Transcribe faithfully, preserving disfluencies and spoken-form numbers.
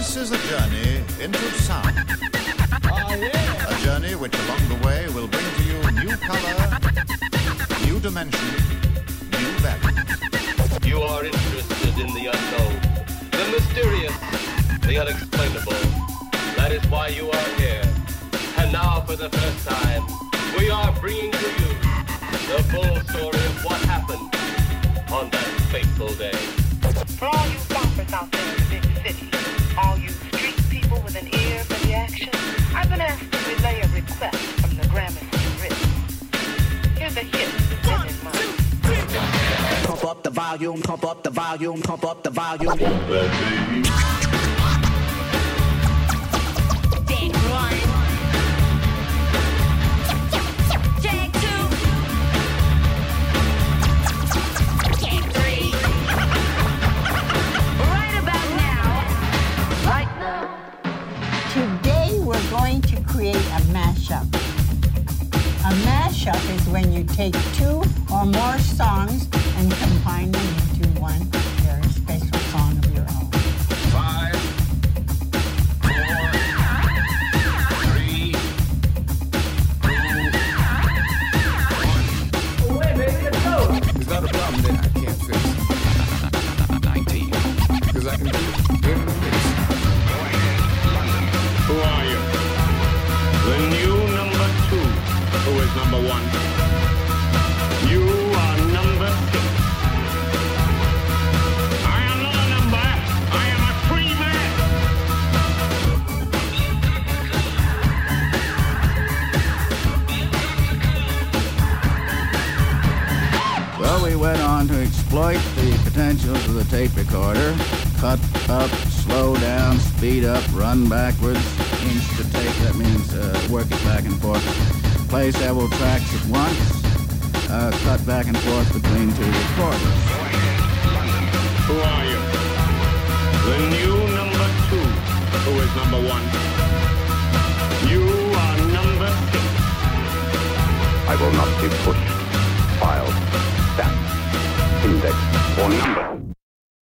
This is a journey into sound. Oh, yeah. A journey which along the way will bring to you new color, new dimension, new value. You are interested in the unknown, the mysterious, the unexplainable. That is why you are here. And now, for the first time, we are bringing to you the full story of what happened on that fateful day. For all you boppers out there in the big city, all you street people with an ear for the action, I've been asked to relay a request from the Gramercy Ritz. Here's a hit that's in mind. Pump up the volume, pump up the volume, pump up the volume. Take one. Take two. Take three. Right about now. Right now. Today we're going to create a mashup. A mashup is when you take two or more songs and combine them into one very special song of your own. Five, four, three, two, one. Wait, baby, let's go. There's not a problem that I can't fix. nineteen. Because I can do it in the mix. Who are you? The new number two. Who is number one? You are number six. I am not a number. I am a free man. Well, we went on to exploit the potentials of the tape recorder. Cut up, slow down, speed up, run backwards, inch to tape. That means uh, work it back and forth. Play several tracks at once. Uh, cut back and forth between two recorders. Who are you? The new number two. Who is number one? You are number six. I will not be pushed, filed, stamped, indexed, or numbered.